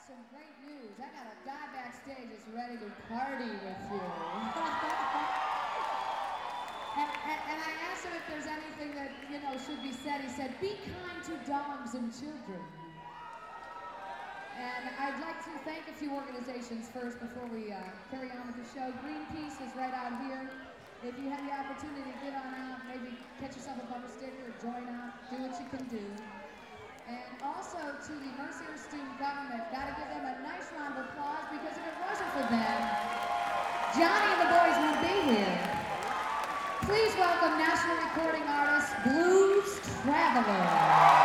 some great news. I got a guy backstage that's ready to party with you. and I asked him if there's anything that, should be said. He said, be kind to dogs and children. And I'd like to thank a few organizations first before we carry on with the show. Greenpeace is right out here. If you have the opportunity to get on out, maybe catch yourself a bumper sticker, join out, do what you can do. And also to the Mercier student government, gotta give them a nice round of applause, because if it wasn't for them, Johnny and the boys wouldn't be here. Please welcome national recording artist Blues Traveler.